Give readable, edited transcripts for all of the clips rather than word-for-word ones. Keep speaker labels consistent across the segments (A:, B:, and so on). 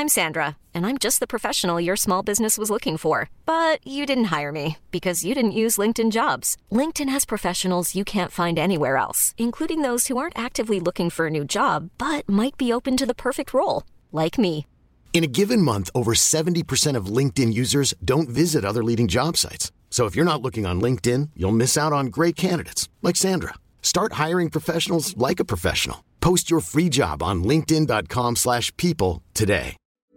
A: I'm Sandra, and I'm just the professional your small business was looking for. But you didn't hire me because you didn't use LinkedIn Jobs. LinkedIn has professionals you can't find anywhere else, including those who aren't actively looking for a new job, but might be open to the perfect role, like me.
B: In a given month, over 70% of LinkedIn users don't visit other leading job sites. So if you're not looking on LinkedIn, you'll miss out on great candidates like Sandra. Start hiring professionals like a professional. Post your free job on linkedin.com/people today.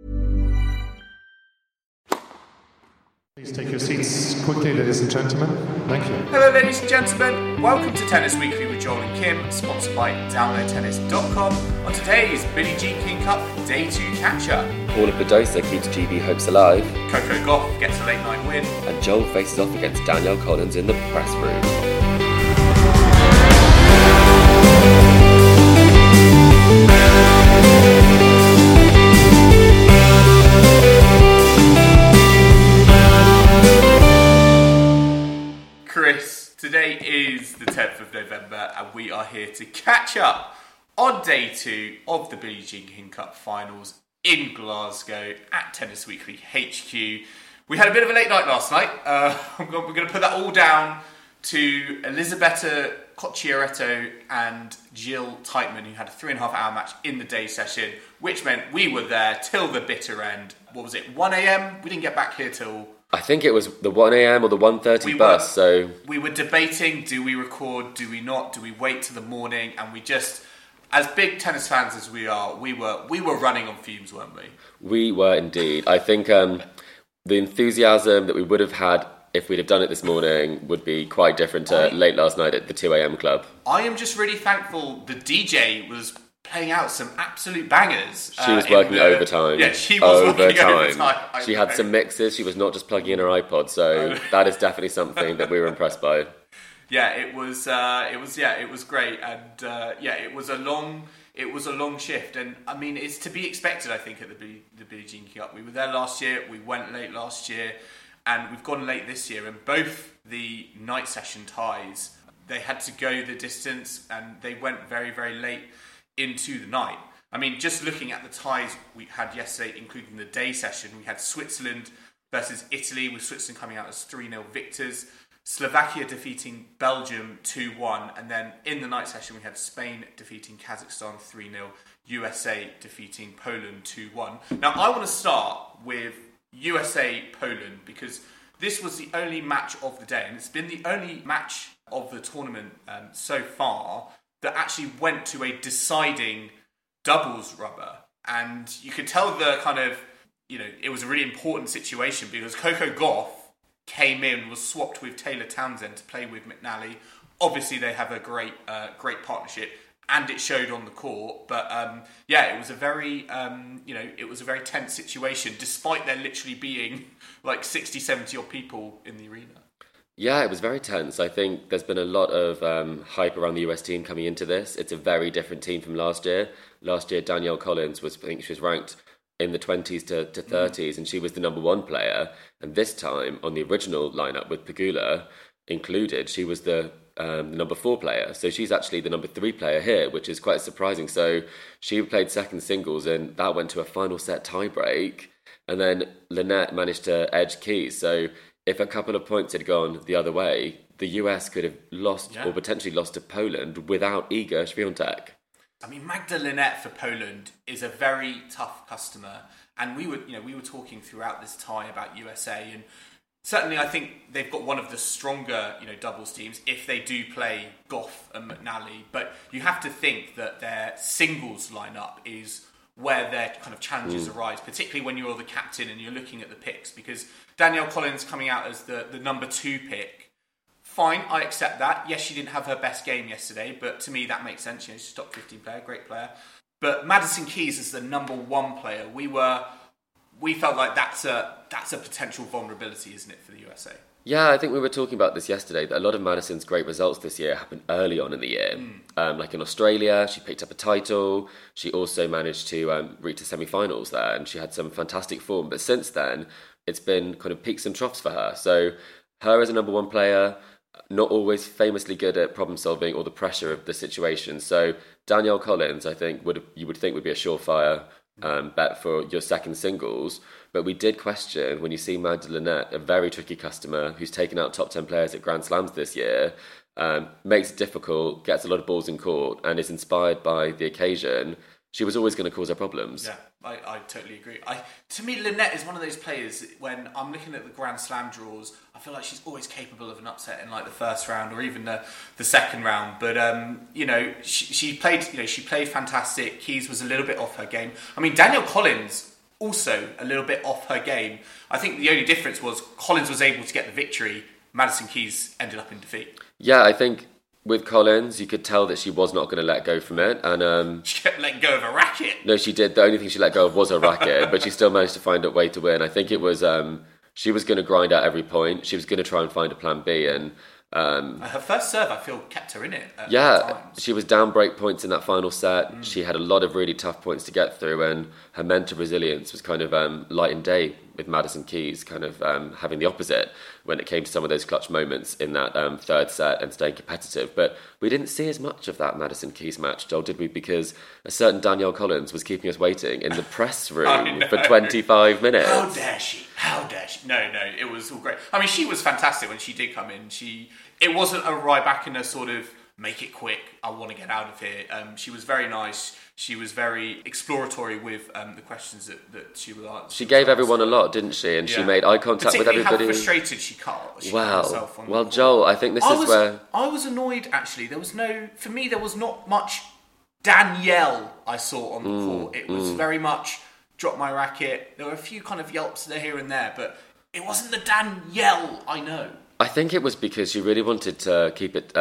C: Please take your seats quickly, ladies and gentlemen. Thank you.
D: Hello, ladies and gentlemen. Welcome to Tennis Weekly with Joel and Kim, sponsored by DownloadTennis.com. On today's Billie Jean King Cup Day 2 catch-up.
E: Paula Badosa keeps GB hopes alive.
D: Coco Gauff gets a late-night win.
E: And Joel faces off against Danielle Collins in the press room.
D: Today is the 10th of November and we are here to catch up on Day 2 of the Billie Jean King Cup Finals in Glasgow at Tennis Weekly HQ. We had a bit of a late night last night. We're going to put that all down to Elisabetta Cocchiaretto and Jill Teichmann, who had a 3.5-hour match in the day session, which meant we were there till the bitter end. What was it, 1 a.m? We didn't get back here till...
E: I think it was the 1 a.m. or the 1:30 bus, so...
D: We were debating, do we record, do we not, do we wait till the morning, and we just, as big tennis fans as we are, we were running on fumes, weren't we?
E: We were indeed. I think the enthusiasm that we would have had if we'd have done it this morning would be quite different to late last night at the 2 a.m. club.
D: I am just really thankful the DJ was playing out some absolute bangers.
E: She was working overtime.
D: Yeah, she was working overtime.
E: She had some mixes. She was not just plugging in her iPod. So that is definitely something that we were impressed by.
D: Yeah, it was great, and it was a long shift, and I mean it's to be expected. I think at the Billie Jean King Cup, we were there last year. We went late last year, and we've gone late this year. And both the night session ties, they had to go the distance, and they went very, very late into the night. I mean, just looking at the ties we had yesterday, including the day session, we had Switzerland versus Italy, with Switzerland coming out as 3-0 victors, Slovakia defeating Belgium 2-1, and then in the night session we had Spain defeating Kazakhstan 3-0, USA defeating Poland 2-1. Now, I want to start with USA-Poland because this was the only match of the day, and it's been the only match of the tournament so far that actually went to a deciding doubles rubber. And you could tell the kind of, it was a really important situation because Coco Gauff came in, was swapped with Taylor Townsend to play with McNally. Obviously, they have a great partnership, and it showed on the court. But it was a very, it was a very tense situation, despite there literally being like 60, 70 odd people in the arena.
E: Yeah, it was very tense. I think there's been a lot of hype around the US team coming into this. It's a very different team from last year. Last year, Danielle Collins I think she was ranked in the 20s to 30s, and she was the number one player. And this time, on the original lineup with Pegula included, she was the number 4 player. So she's actually the number 3 player here, which is quite surprising. So she played second singles, and that went to a final set tiebreak. And then Lynette managed to edge Keys. So if a couple of points had gone the other way, the US could have lost or potentially lost to Poland without Iga Świątek.
D: I mean, Magda Linette for Poland is a very tough customer, and we were talking throughout this tie about USA, and certainly I think they've got one of the stronger doubles teams if they do play Gauff and McNally. But you have to think that their singles lineup is where their kind of challenges arise, particularly when you're the captain and you're looking at the picks, because Danielle Collins coming out as the number 2 pick, fine, I accept that. Yes, she didn't have her best game yesterday, but to me that makes sense. She's a top 15 player, great player. But Madison Keys is the number 1 player. We felt like that's a potential vulnerability, isn't it, for the USA?
E: Yeah, I think we were talking about this yesterday, that a lot of Madison's great results this year happened early on in the year. Like in Australia, she picked up a title. She also managed to reach the semi-finals there, and she had some fantastic form. But since then, it's been kind of peaks and troughs for her. So her as a number 1 player, not always famously good at problem solving or the pressure of the situation. So Danielle Collins, I think, you would think would be a surefire bet for your second singles. But we did question, when you see Magda Linette, a very tricky customer who's taken out top 10 players at Grand Slams this year, makes it difficult, gets a lot of balls in court, and is inspired by the occasion, she was always going to cause her problems.
D: Yeah, I totally agree. To me, Linette is one of those players, when I'm looking at the Grand Slam draws, I feel like she's always capable of an upset in like the first round or even the second round. But she played fantastic. Keys was a little bit off her game. I mean, Danielle Collins also a little bit off her game. I think the only difference was Collins was able to get the victory. Madison Keys ended up in defeat.
E: Yeah, I think with Collins, you could tell that she was not going to let go from it. And
D: she kept letting go of a racket.
E: No, she did. The only thing she let go of was her racket, but she still managed to find a way to win. I think it was she was going to grind out every point. She was going to try and find a plan B. And
D: her first serve, I feel, kept her in it.
E: She was down break points in that final set. She had a lot of really tough points to get through, and her mental resilience was kind of light and day, with Madison Keys kind of having the opposite when it came to some of those clutch moments in that third set and staying competitive. But we didn't see as much of that Madison Keys match, Joel, did we? Because a certain Danielle Collins was keeping us waiting in the press room for 25 minutes.
D: How dare she? How dare she? No, it was all great. I mean, she was fantastic when she did come in. It wasn't a Rybak in a sort of make it quick, I want to get out of here. She was very nice. She was very exploratory with the questions that she was asking.
E: She gave everyone a lot, didn't she? And she made eye contact with everybody.
D: How frustrated she cut herself on
E: well, Joel, I think this is where
D: I was annoyed. Actually, there was not much Danielle I saw on the court. It was very much drop my racket. There were a few kind of yelps there here and there, but it wasn't the Danielle I know.
E: I think it was because she really wanted to keep it,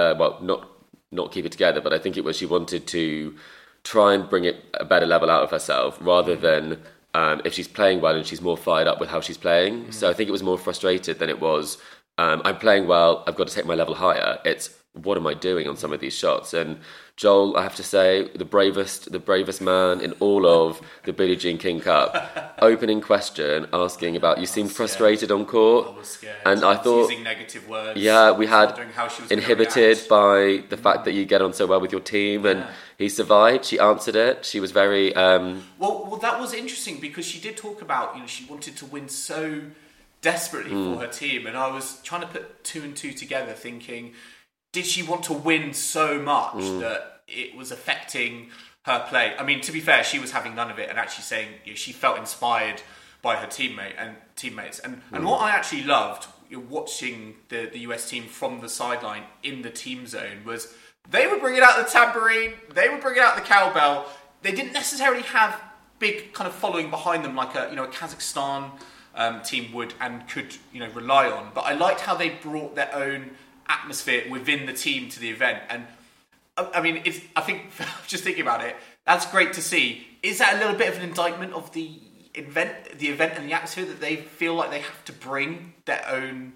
E: not keep it together, but I think it was she wanted to try and bring it a better level out of herself, rather than if she's playing well and she's more fired up with how she's playing. So I think it was more frustrated than it was, I'm playing well, I've got to take my level higher. It's, what am I doing on some of these shots? And Joel, I have to say, the bravest man in all of the Billie Jean King Cup. Opening question, asking about, you seemed frustrated on court.
D: I was scared.
E: And I thought,
D: using negative words.
E: Yeah, we had inhibited by the fact that you get on so well with your team, and he survived. She answered it. She was very...
D: Well, that was interesting, because she did talk about, she wanted to win so desperately for her team, and I was trying to put two and two together, thinking, did she want to win so much that it was affecting her play? I mean, to be fair, she was having none of it, and actually saying she felt inspired by her teammates. And what I actually loved watching the US team from the sideline in the team zone was they were bringing out the tambourine, they were bringing out the cowbell. They didn't necessarily have big kind of following behind them like a Kazakhstan team would and could rely on. But I liked how they brought their own atmosphere within the team to the event. And I mean, I think just thinking about it, that's great to see. Is that a little bit of an indictment of the event and the atmosphere, that they feel like they have to bring their own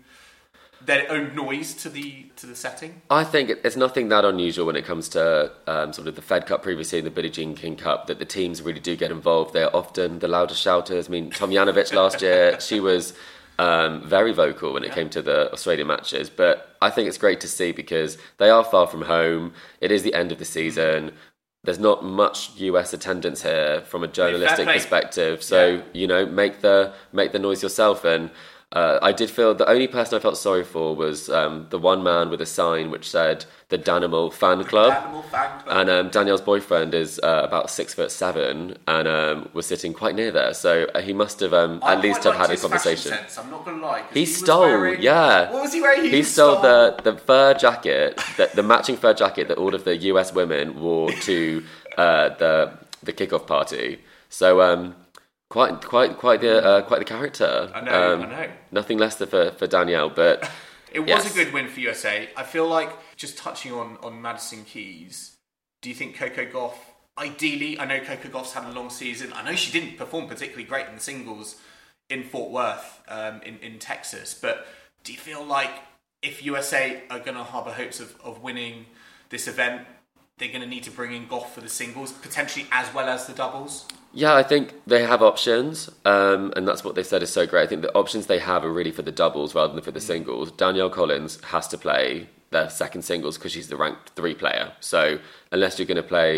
D: noise to the setting?
E: I think it's nothing that unusual when it comes to sort of the Fed Cup previously and the Billie Jean King Cup, that the teams really do get involved. They're often the loudest shouters. I mean, Tomljanovic last year, she was very vocal when it came to the Australian matches. But I think it's great to see, because they are far from home. It is the end of the season. There's not much US attendance here from a journalistic perspective. So, make the noise yourself. And I did feel the only person I felt sorry for was the one man with a sign which said the Danimal Fan Club. And Danielle's boyfriend is about 6'7" and was sitting quite near there, so he must have at least have had a conversation.
D: Sense, I'm not going to lie.
E: He stole, What
D: was he wearing?
E: He stole the fur jacket, the matching fur jacket that all of the US women wore to the kickoff party. So. Quite the character.
D: I know.
E: Nothing less than for Danielle, but
D: it was a good win for USA. I feel like, just touching on Madison Keys, do you think Coco Gauff, ideally, I know Coco Gauff's had a long season. I know she didn't perform particularly great in the singles in Fort Worth, in Texas, but do you feel like if USA are going to harbour hopes of winning this event, they're going to need to bring in Gauff for the singles, potentially as well as the doubles?
E: Yeah, I think they have options, and that's what they said is so great. I think the options they have are really for the doubles rather than for the singles. Danielle Collins has to play their second singles because she's the ranked 3 player. So unless you're going to play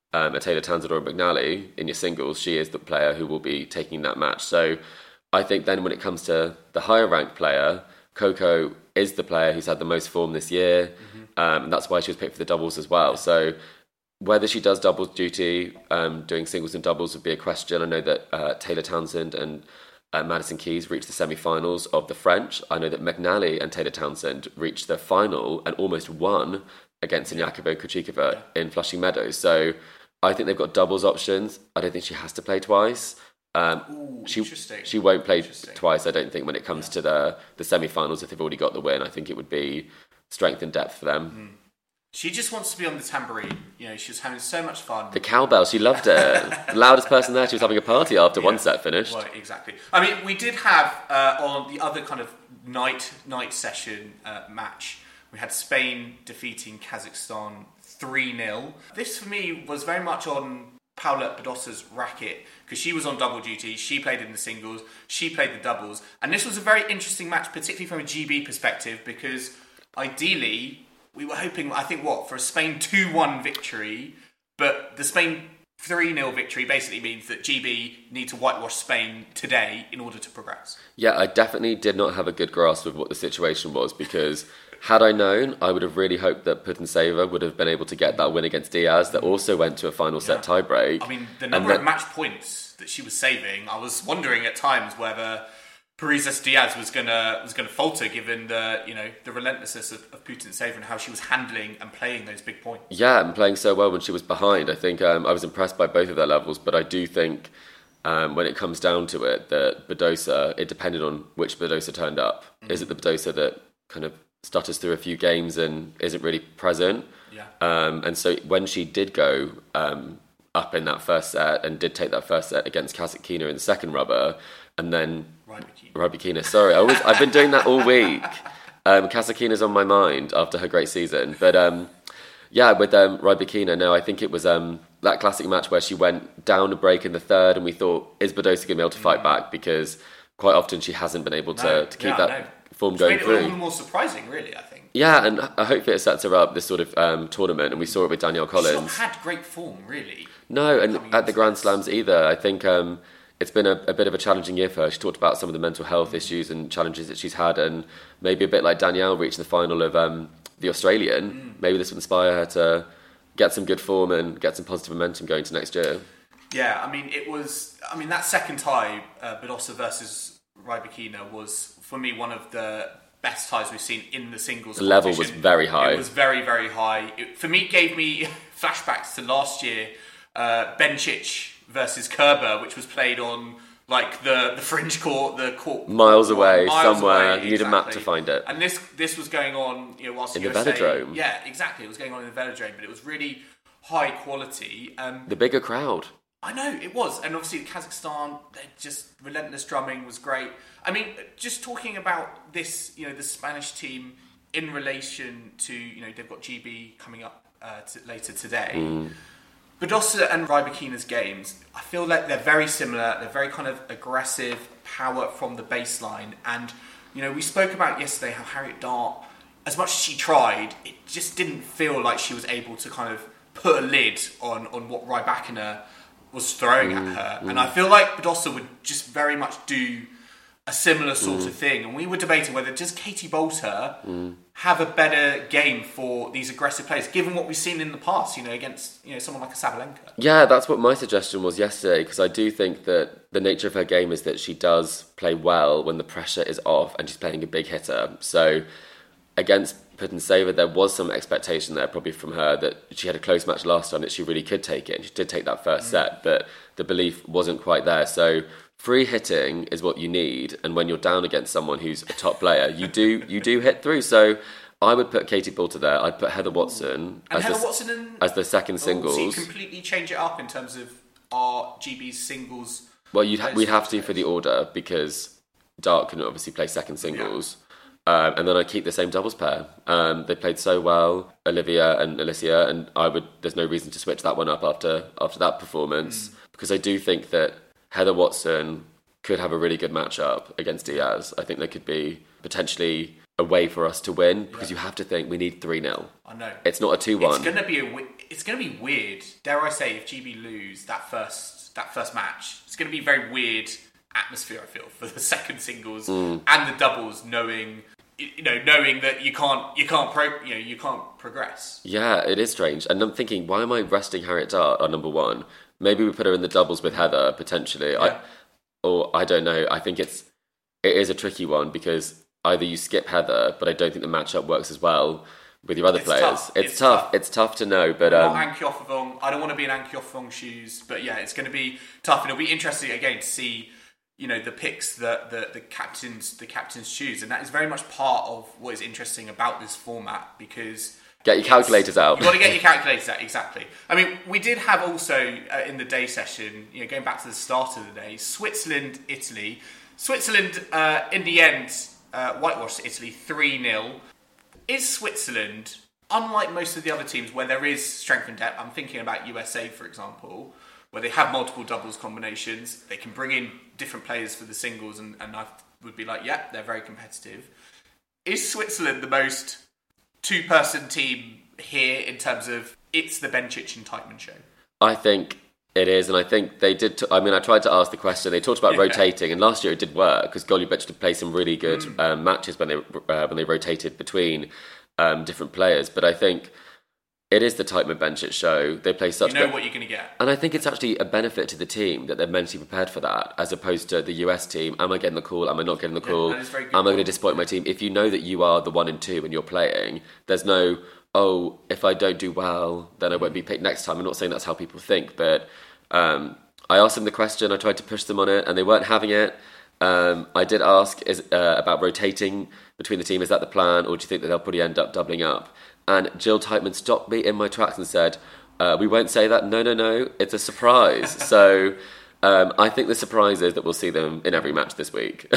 E: a Taylor Townsend or a McNally in your singles, she is the player who will be taking that match. So I think then when it comes to the higher ranked player, Coco is the player who's had the most form this year. And that's why she was picked for the doubles as well. So whether she does doubles duty, doing singles and doubles would be a question. I know that Taylor Townsend and Madison Keys reached the semi-finals of the French. I know that McNally and Taylor Townsend reached the final and almost won against Iñakova Kuchikova in Flushing Meadows. So I think they've got doubles options. I don't think she has to play twice. She won't play twice, I don't think, when it comes to the semi-finals. If they've already got the win, I think it would be strength and depth for them.
D: She just wants to be on the tambourine. You know, she was having so much fun.
E: The cowbell, she loved it. The loudest person there. She was having a party after one set finished.
D: Well, exactly. I mean, we did have on the other kind of night session match, we had Spain defeating Kazakhstan 3-0. This for me was very much on Paula Badosa's racket, because she was on double duty, she played in the singles, she played the doubles, and this was a very interesting match, particularly from a GB perspective, because ideally we were hoping, I think, for a Spain 2-1 victory, but the Spain 3-0 victory basically means that GB need to whitewash Spain today in order to progress.
E: Yeah, I definitely did not have a good grasp of what the situation was, because had I known, I would have really hoped that Putintseva would have been able to get that win against Diaz that also went to a final set tiebreak.
D: I mean, the number of match points that she was saving, I was wondering at times whether Parrizas Diaz was gonna falter, given the relentlessness of Putintseva and how she was handling and playing those big points.
E: Yeah, and playing so well when she was behind. I think I was impressed by both of their levels, but I do think when it comes down to it, that Badosa, it depended on which Badosa turned up. Is it the Badosa that kind of stutters through a few games and isn't really present?
D: Yeah.
E: And so when she did go up in that first set and did take that first set against Kasatkina in the second rubber, and then Rybakina. Sorry, I've been doing that all week. Kasatkina's on my mind after her great season, but with Rybakina, no, I think it was that classic match where she went down a break in the third, and we thought, is Badosa going to be able to fight back? Because quite often she hasn't been able to keep that form going through.
D: It's made it all the more surprising, really, I think.
E: Yeah, and hopefully it sets her up this sort of tournament, and we saw it with Danielle Collins.
D: She's not had great form, really.
E: No, and at the Grand Slams either. I think it's been a bit of a challenging year for her. She talked about some of the mental health issues and challenges that she's had, and maybe a bit like Danielle reaching the final of the Australian. Maybe this will inspire her to get some good form and get some positive momentum going to next year.
D: Yeah, I mean that second tie, Badosa versus Rybakina, was for me one of the best ties we've seen in the singles.
E: The level was very high.
D: It was very, very high. For me, it gave me flashbacks to last year, Bencic versus Kerber, which was played on like the fringe court, the court
E: miles away, somewhere. You need a map to find it.
D: And this was going on, whilst
E: in
D: the
E: USA, Velodrome.
D: Yeah, exactly. It was going on in the Velodrome, but it was really high quality.
E: The bigger crowd.
D: I know, it was. And obviously Kazakhstan, they're just relentless drumming was great. I mean, just talking about this, the Spanish team in relation to, they've got GB coming up later today. Badosa and Rybakina's games, I feel like they're very similar. They're very kind of aggressive, power from the baseline. And, we spoke about yesterday how Harriet Dart, as much as she tried, it just didn't feel like she was able to kind of put a lid on what Rybakina was throwing at her. And I feel like Badosa would just very much do a similar sort of thing. And we were debating whether just Katie Boulter have a better game for these aggressive players, given what we've seen in the past, against someone like a Sabalenka.
E: Yeah, that's what my suggestion was yesterday, because I do think that the nature of her game is that she does play well when the pressure is off and she's playing a big hitter. So against Putintseva, there was some expectation there probably from her that she had a close match last time that she really could take it. And she did take that first set, but the belief wasn't quite there. So free hitting is what you need, and when you're down against someone who's a top player, you do hit through. So I would put Katie Boulter there. I'd put Heather Watson as the second singles.
D: So you completely change it up in terms of our GB's singles.
E: Well, we'd have to for the order, because Dart can obviously play second singles. And then I keep the same doubles pair. They played so well, Olivia and Alicia, and there's no reason to switch that one up after that performance, because I do think that Heather Watson could have a really good matchup against Diaz. I think there could be potentially a way for us to win, because you have to think we need 3-0.
D: I know.
E: It's not a 2-1.
D: It's gonna be weird. Dare I say, if GB lose that first match, it's gonna be very weird atmosphere, I feel, for the second singles and the doubles, knowing that you can't progress.
E: Yeah, it is strange. And I'm thinking, why am I resting Harriet Dart on number 1? Maybe we put her in the doubles with Heather, potentially.
D: Yeah.
E: I don't know. I think it is a tricky one, because either you skip Heather, but I don't think the matchup works as well with your other players.
D: Tough.
E: It's tough. It's tough to know, but
D: Anke Offervong. I don't want to be in Anke Offervong's shoes, but yeah, it's going to be tough, and it'll be interesting again to see, the picks that the captains choose, and that is very much part of what is interesting about this format, because
E: get your calculators out.
D: You've got to get your calculators out, exactly. I mean, we did have also in the day session, going back to the start of the day, Switzerland, Italy. Switzerland in the end whitewashed Italy 3-0. Is Switzerland, unlike most of the other teams where there is strength and depth, I'm thinking about USA, for example, where they have multiple doubles combinations, they can bring in different players for the singles, and I would be like, yeah, they're very competitive. Is Switzerland the most two-person team here in terms of it's the Bencic and Teichmann show?
E: I think it is, and I think they did. I tried to ask the question. They talked about rotating, and last year it did work, because Golubic did play some really good matches when they rotated between different players. But I think it is the Teichmann Bencic show. They play such.
D: You know what you're going to get,
E: and I think it's actually a benefit to the team that they're mentally prepared for that, as opposed to the US team. Am I getting the call? Am I not getting the call?
D: That is very good.
E: Am I going to disappoint my team? If you know that you are the 1 and 2 and you're playing, there's no, oh, if I don't do well, then I won't be picked next time. I'm not saying that's how people think, but I asked them the question. I tried to push them on it, and they weren't having it. I did ask about rotating between the team. Is that the plan, or do you think that they'll probably end up doubling up? And Jill Teichmann stopped me in my tracks and said, we won't say that. No, it's a surprise. So I think the surprise is that we'll see them in every match this week.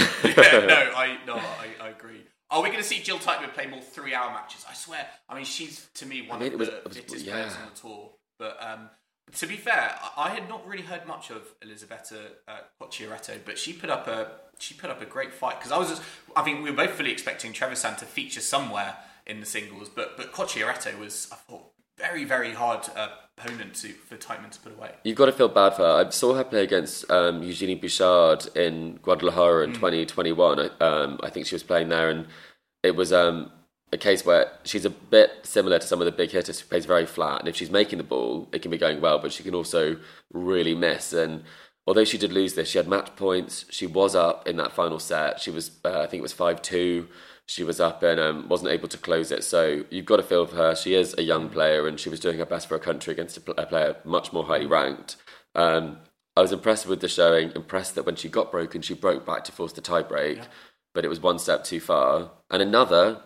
D: I agree. Are we going to see Jill Teichmann play more 3-hour matches? I swear. I mean, she's, to me, one of the fittest players on the tour. But to be fair, I had not really heard much of Elisabetta Cocchiaretto, but she put up a great fight, because we were both fully expecting Trevisan to feature somewhere in the singles, but Cocchiaretto was, I thought, very, very hard opponent for Teichmann to put away.
E: You've got to feel bad for her. I saw her play against Eugenie Bouchard in Guadalajara in 2021. I think she was playing there, and it was a case where she's a bit similar to some of the big hitters who plays very flat, and if she's making the ball, it can be going well, but she can also really miss. And although she did lose this, she had match points. She was up in that final set. She was, I think it was 5-2. She was up and wasn't able to close it. So you've got to feel for her. She is a young player, and she was doing her best for her country against a player much more highly ranked. I was impressed with the showing, impressed that when she got broken, she broke back to force the tie break, but it was one step too far. And another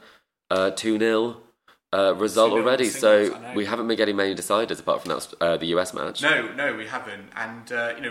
E: 2-0 result already. So we haven't been getting many deciders apart from that the US match.
D: No, we haven't. And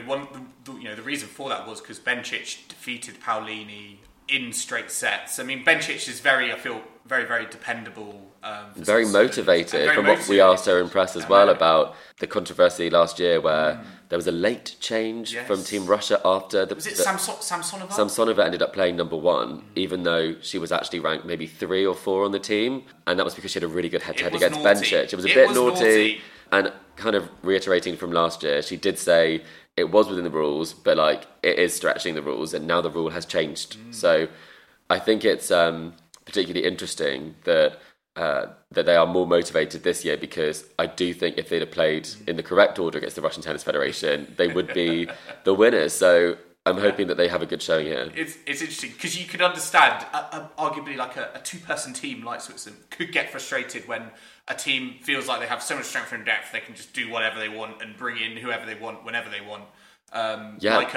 D: the reason for that was because Bencic defeated Paolini in straight sets. I mean, Bencic is very, very dependable.
E: Very motivated. From what we are so impressed as well about the controversy last year where there was a late change from Team Russia after the...
D: Was it Samsonova?
E: Samsonova ended up playing number 1, even though she was actually ranked maybe 3 or 4 on the team. And that was because she had a really good head-to-head against Bencic. It was a bit naughty. And kind of reiterating from last year, she did say it was within the rules, but it is stretching the rules, and now the rule has changed. So I think it's particularly interesting that they are more motivated this year, because I do think if they'd have played in the correct order against the Russian Tennis Federation, they would be the winners. So I'm hoping that they have a good showing here.
D: It's interesting, because you could understand, arguably, a two-person team like Switzerland could get frustrated when a team feels like they have so much strength and depth they can just do whatever they want and bring in whoever they want whenever they want. Like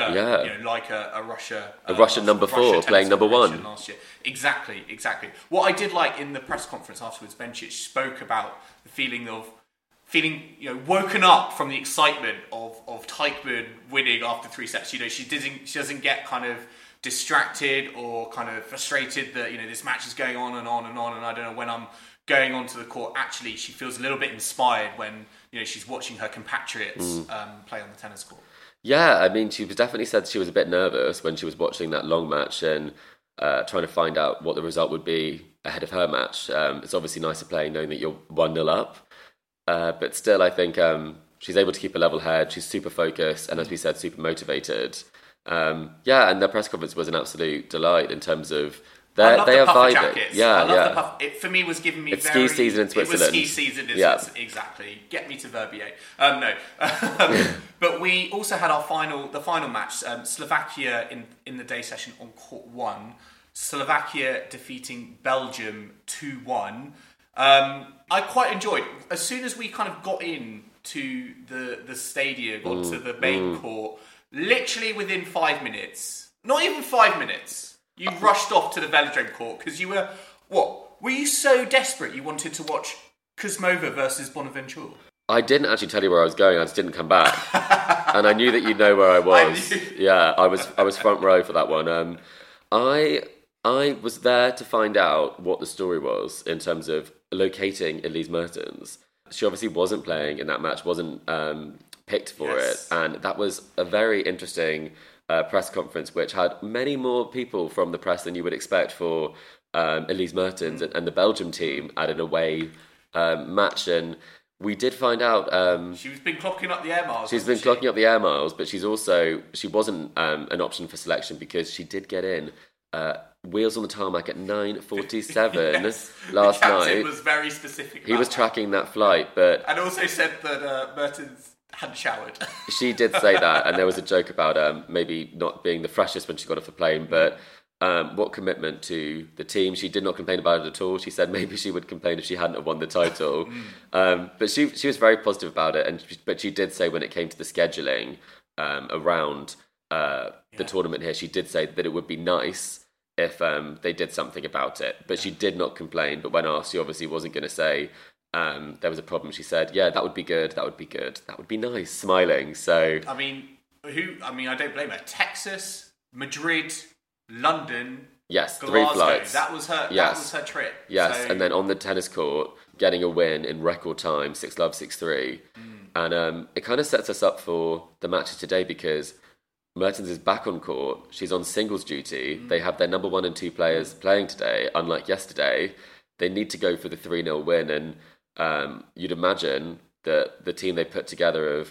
D: a Russia,
E: a Russian number 4 playing number 1
D: last year. Exactly. What I did like in the press conference afterwards, Bencic spoke about the feeling woken up from the excitement of Teichmann winning after 3 sets. She doesn't get kind of distracted or kind of frustrated that this match is going on and on and on, and I don't know when I'm going onto the court. Actually, she feels a little bit inspired when she's watching her compatriots play on the tennis court.
E: Yeah, I mean, she definitely said she was a bit nervous when she was watching that long match and trying to find out what the result would be ahead of her match. It's obviously nicer playing knowing that you're 1-0 up. But still, I think she's able to keep a level head. She's super focused and, as we said, super motivated. And their press conference was an absolute delight in terms of they are vibing.
D: Jackets.
E: Yeah,
D: I love the puff. It for me was giving me
E: it's ski season in Switzerland.
D: It was ski season in Switzerland, exactly. Get me to Verbier. No, but we also had the final match. Slovakia in the day session on court 1. Slovakia defeating Belgium 2-1. I quite enjoyed. As soon as we kind of got into the stadium, got to the main court, literally within 5 minutes, not even 5 minutes, you rushed off to the velodrome court because you were, were you so desperate you wanted to watch Kuzmova versus Bonaventure?
E: I didn't actually tell you where I was going. I just didn't come back. And I knew that you'd know where I was. I was front row for that one. I was there to find out what the story was in terms of locating Elise Mertens. She obviously wasn't playing in that match, wasn't picked for it. And that was a very interesting press conference, which had many more people from the press than you would expect for Elise Mertens and the Belgium team at an away match. And we did find out
D: she's been clocking up the air miles.
E: She's been clocking up the air miles, but she wasn't an option for selection because she did get in wheels on the tarmac at 9:47 last night.
D: He was very specific.
E: He was tracking that flight, and
D: also said that Mertens hadn't showered.
E: She did say that, and there was a joke about maybe not being the freshest when she got off the plane, but what commitment to the team. She did not complain about it at all. She said maybe she would complain if she hadn't have won the title. But she was very positive about it, but she did say when it came to the scheduling around the tournament here, she did say that it would be nice if they did something about it. But she did not complain. But when asked, she obviously wasn't going to say there was a problem. She said, yeah, that would be good, that would be good, that would be nice, smiling. So
D: I don't blame her. Texas, Madrid, London,
E: yes,
D: Glasgow.
E: 3 flights.
D: That was her trip.
E: Yes,
D: so...
E: and then on the tennis court, getting a win in record time, 6-love, 6-3. And it kind of sets us up for the matches today because Mertens is back on court. She's on singles duty. They have their number 1 and 2 players playing today, unlike yesterday. They need to go for the 3-0 win. And you'd imagine that the team they put together of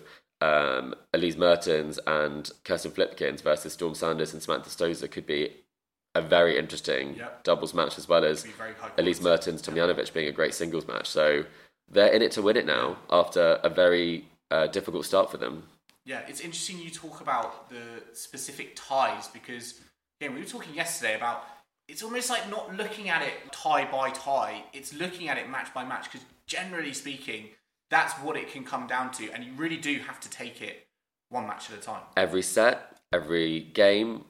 E: Elise Mertens and Kirsten Flipkins versus Storm Sanders and Samantha Stosur could be a very interesting doubles match, as well as Elise Mertens, Tomljanovic being a great singles match. So they're in it to win it now after a very difficult start for them.
D: Yeah, it's interesting you talk about the specific ties because, again, we were talking yesterday about it's almost like not looking at it tie by tie. It's looking at it match by match because, generally speaking, that's what it can come down to, and you really do have to take it one match at a time.
E: Every set, every game,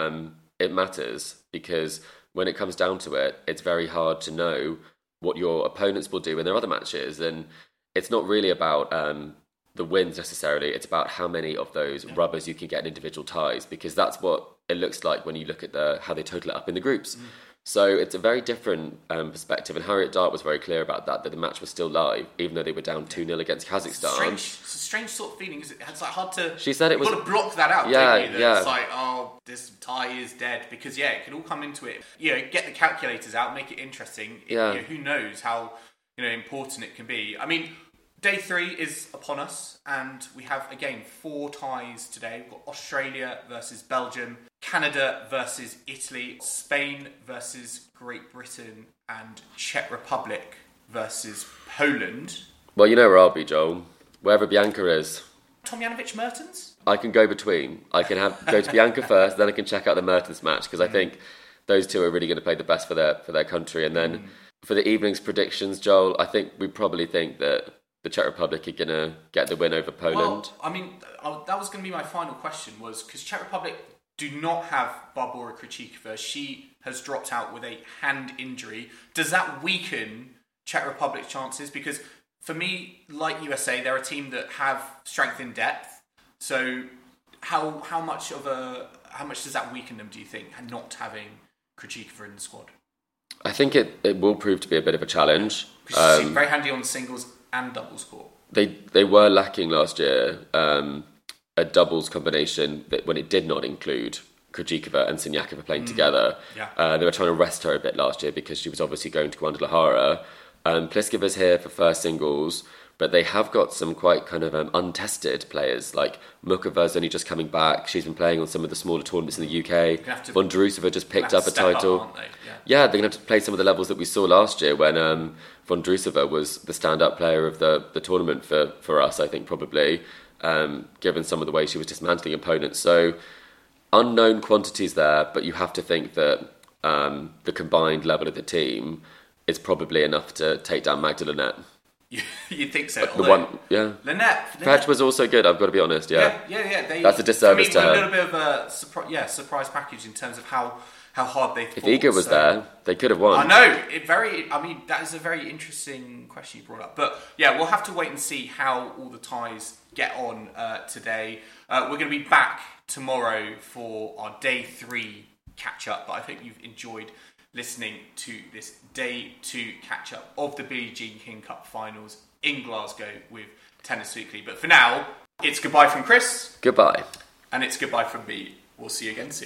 E: it matters because when it comes down to it, it's very hard to know what your opponents will do in their other matches, and it's not really about the wins necessarily. It's about how many of those rubbers you can get in individual ties, because that's what it looks like when you look at how they total it up in the groups. So it's a very different perspective, and Harriet Dart was very clear about that the match was still live, even though they were down 2-0 against Kazakhstan.
D: It's a strange sort of feeling. It's like hard to...
E: She said it was...
D: You've got to block that out,
E: yeah,
D: don't you?
E: Yeah.
D: It's like, this tie is dead, because, it can all come into it. Get the calculators out, make it interesting. Who knows how important it can be. I mean, day 3 is upon us, and we have, again, 4 ties today. We've got Australia versus Belgium, Canada versus Italy, Spain versus Great Britain, and Czech Republic versus Poland.
E: Well, you know where I'll be, Joel. Wherever Bianca is.
D: Tomljanovic Mertens?
E: I can go between. I can go to Bianca first, then I can check out the Mertens match, because I think those two are really going to play the best for their country. And then for the evening's predictions, Joel, I think we probably think that the Czech Republic are going to get the win over Poland.
D: Well, I mean, that was going to be my final question, was because Czech Republic do not have Barbora Krejcikova. She has dropped out with a hand injury. Does that weaken Czech Republic's chances? Because for me, like USA, they're a team that have strength in depth. So how much does that weaken them, do you think, and not having Krejcikova in the squad?
E: I think it will prove to be a bit of a challenge.
D: She seemed very handy on singles and doubles court.
E: They were lacking last year a doubles combination that when it did not include Krejcikova and Siniakova playing together.
D: Yeah.
E: They were trying to rest her a bit last year because she was obviously going to Guadalajara. Pliskova's here for first singles, but they have got some quite kind of untested players, like Mukova's only just coming back. She's been playing on some of the smaller tournaments in the UK. Vondrousova just picked up a title.
D: Aren't they?
E: Yeah, they're going to have to play some of the levels that we saw last year when Vondrousova was the stand-up player of the tournament for us, I think, probably, given some of the way she was dismantling opponents. So unknown quantities there, but you have to think that the combined level of the team is probably enough to take down Magda Linette.
D: You'd think so.
E: Linette was also good, I've got to be honest, yeah. That's a disservice to her.
D: A little bit of a surprise package in terms of how hard they fought.
E: If Iga was there, they could have won.
D: I know. That is a very interesting question you brought up. But yeah, we'll have to wait and see how all the ties get on today. We're going to be back tomorrow for our day 3 catch-up. But I think you've enjoyed listening to this day 2 catch-up of the Billie Jean King Cup finals in Glasgow with Tennis Weekly. But for now, it's goodbye from Chris.
E: Goodbye.
D: And it's goodbye from me. We'll see you again soon.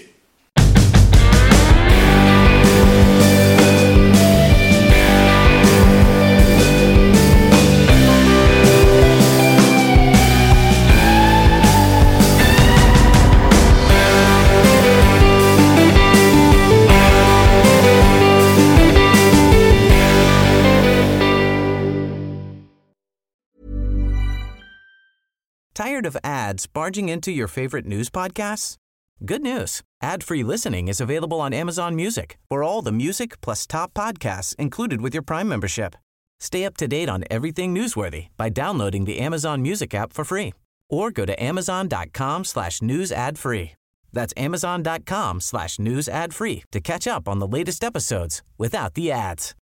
F: Tired of ads barging into your favorite news podcasts? Good news. Ad-free listening is available on Amazon Music for all the music plus top podcasts included with your Prime membership. Stay up to date on everything newsworthy by downloading the Amazon Music app for free or go to amazon.com/news ad free. That's amazon.com/news ad free to catch up on the latest episodes without the ads.